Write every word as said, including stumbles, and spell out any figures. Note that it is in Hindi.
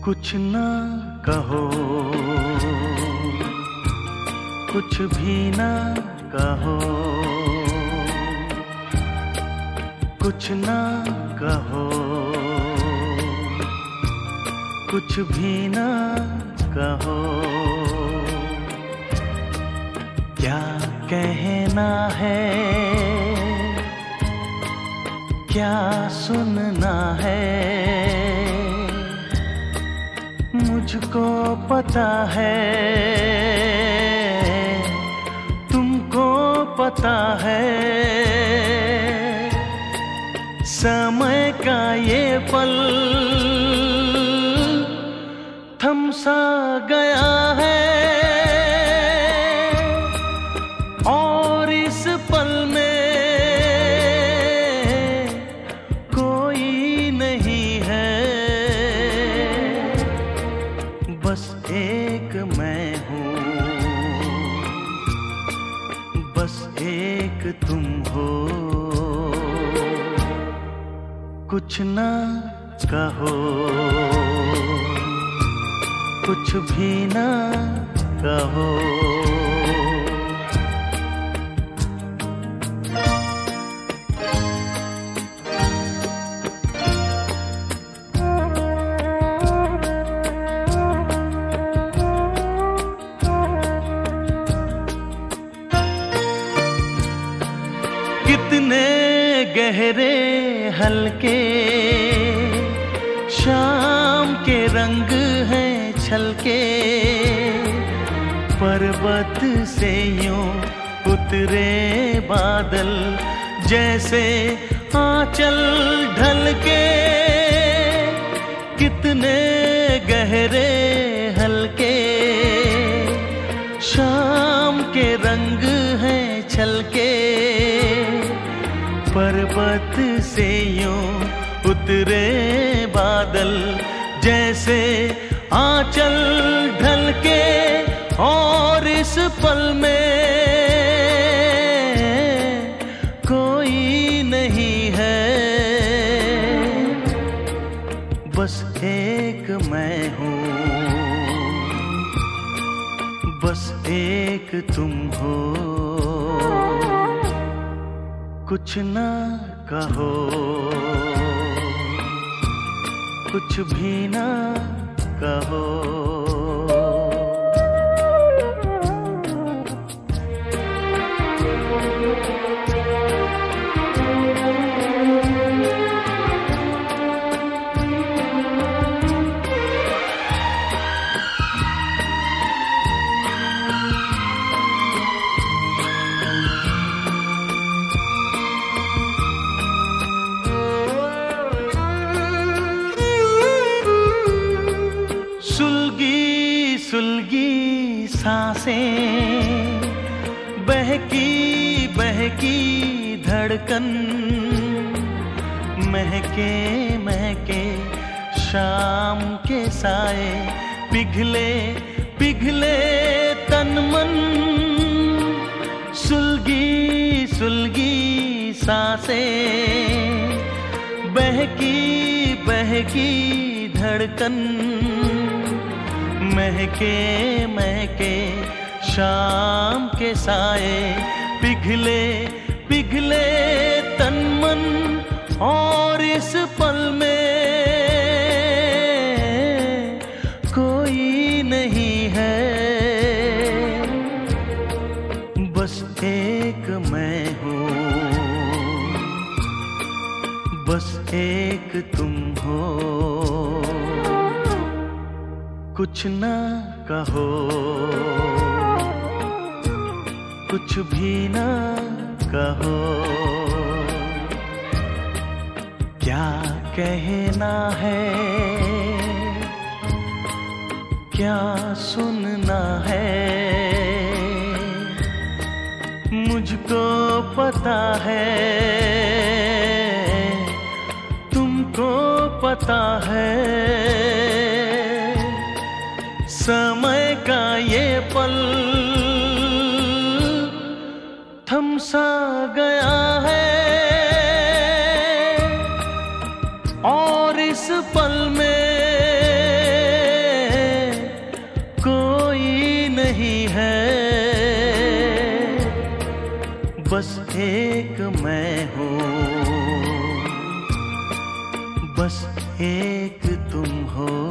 कुछ ना कहो, कुछ भी ना कहो, कुछ ना कहो, कुछ भी ना कहो। क्या कहना है, क्या सुनना है, मुझको पता है, तुमको पता है। समय का ये पल थम सा गया है, और इस पल में कोई नहीं है, बस एक मैं हूँ, बस एक तुम हो। कुछ ना कहो, कुछ भी ना कहो। कितने गहरे हल्के शाम के रंग हैं छलके, पर्वत से यूं उतरे बादल जैसे आंचल ढलके। कितने गहरे हल्के शाम के रंग हैं छलके, पर्वत से यूं उतरे बादल जैसे आंचल ढलके। और इस पल में कोई नहीं है, बस एक मैं हूँ, बस एक तुम हो। कुछ ना कहो, कुछ भी ना कहो। सुलगी सुलगी सांसें, बहकी बहकी धड़कन, महके महके शाम के साए, पिघले पिघले तन मन। सुलगी सुलगी सांसें, बहकी बहकी धड़कन, महके महके शाम के साए, पिघले पिघले तन मन। और इस पल में कोई नहीं है, बस एक मैं हूँ, बस एक तुम हो। कुछ ना कहो, कुछ भी ना कहो। क्या कहना है, क्या सुनना है, मुझको पता है, तुमको पता है। समय का ये पल थम सा गया है, और इस पल में बस एक मैं हूँ, बस एक तुम हो।